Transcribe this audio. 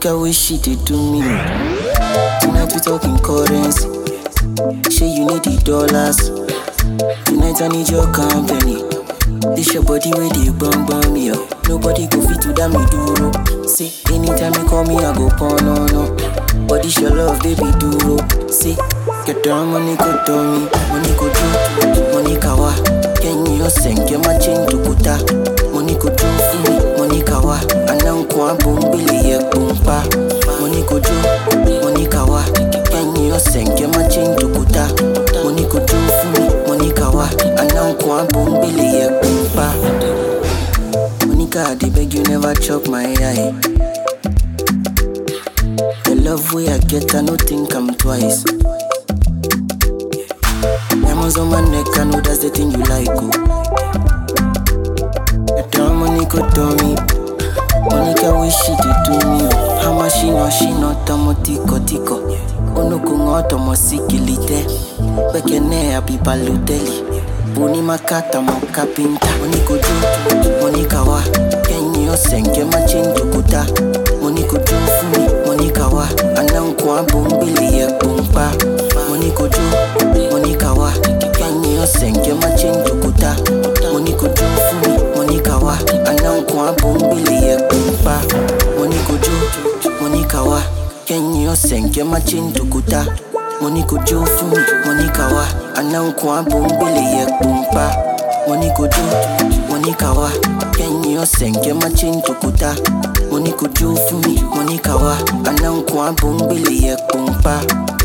Monica wish she did to me. Tonight we talking currency. Say you need the dollars. Tonight I need your company. This your body where they bum me up. Nobody go fit to that me duro. See, anytime you call me I go porn no. But this your love baby duro. See, get down money go to me. Money go do, money kawa. Can you send your matching to kuta? Money go do for me, money kawa. Anang kwa bumbili ye bumpa. Money go do, money kawa. Can you send your matching to kuta? Money go do for me, money kawa. Anang kwa bumbili ye bumpa. Monica, I beg you never chop my eye. The love way I get, I no think I'm twice. Diamonds on my neck, I know that's the thing you like, oh. Your damn money could do me. Monica wish she did to me, oh. How much she not tomo tiko. Ono kungoto mo sikilite. Bekene api paluteli. Buni makata mo kapinta. Moniko do, Monica wa. Kenyo senke machin tukuta. Moniko do fumi, Monica wa. Anankwa bumbili ye bumpa. Moniko do, Monica wa. Kenyo senke machin tukuta. Moniko do fumi, Monica wa. Anankwa bumbili ye bumpa. Moniko do, Monica wa. Kenyo senke machin tukuta. Moniko do fumi, Monica wa. Anankwa bumbili ye bumpa. Moniko do, Monica wa. Kenyo senke machin tukuta. Moniko do fumi, Monica wa. Anankwa bumbili ye bumpa.